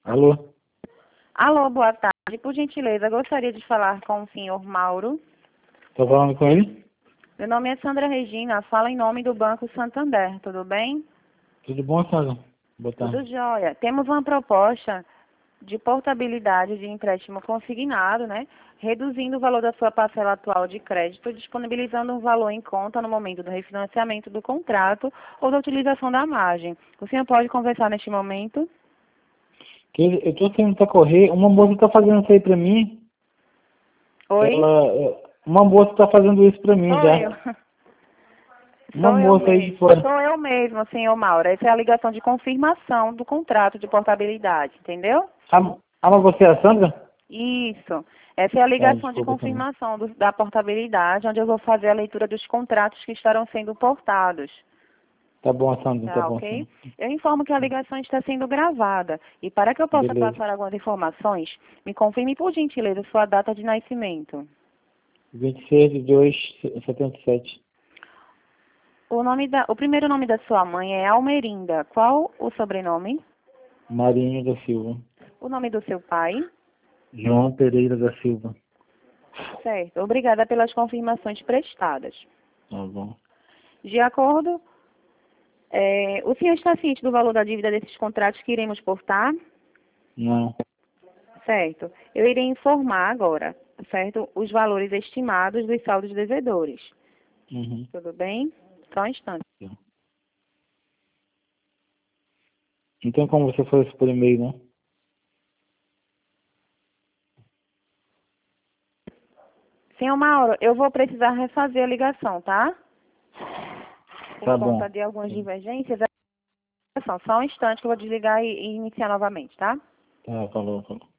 Alô? Alô, boa tarde. Por gentileza, gostaria de falar com o senhor Mauro. Tô falando com ele? Meu nome é Sandra Regina, falo em nome do Banco Santander, tudo bem? Tudo bom, Sandra? Boa Tudo tarde. jóia. Temos uma proposta de portabilidade de empréstimo consignado, né? Reduzindo o valor da sua parcela atual de crédito, disponibilizando um valor em conta no momento do refinanciamento do contrato ou da utilização da margem. O senhor pode conversar neste momento? Eu tô tentando pra correr, uma moça tá fazendo isso aí pra mim. Oi? Uma moça tá fazendo isso pra mim Sou eu. já. Uma moça aí de fora. Sou eu mesmo, senhor Mauro. Essa é a ligação de confirmação do contrato de portabilidade, entendeu? Mas você é a Sandra? Isso. Essa é a Ah, ligação de desculpa também. confirmação da portabilidade, onde eu vou fazer a leitura dos contratos que estarão sendo portados. Tá bom, Sandra, tá Tá, bom, ok? Sandra. Eu informo que a ligação está sendo gravada. E para que eu possa Beleza. passar algumas informações, me confirme, por gentileza, sua data de nascimento. 26/2/77. O primeiro nome da sua mãe é Almerinda. Qual o sobrenome? Marinho da Silva. O nome do seu pai? João Pereira da Silva. Certo. Obrigada pelas confirmações prestadas. Tá bom. De acordo, o senhor está ciente do valor da dívida desses contratos que iremos portar? Não. Certo. Eu irei informar agora, certo, os valores estimados dos saldos devedores. Uhum. Tudo bem? Só um instante. Então como você faz isso por e-mail, né? Senhor Mauro, eu vou precisar refazer a ligação, tá? Por Tá conta bom. de algumas divergências. Só um instante que eu vou desligar e iniciar novamente, tá? Tá, falou.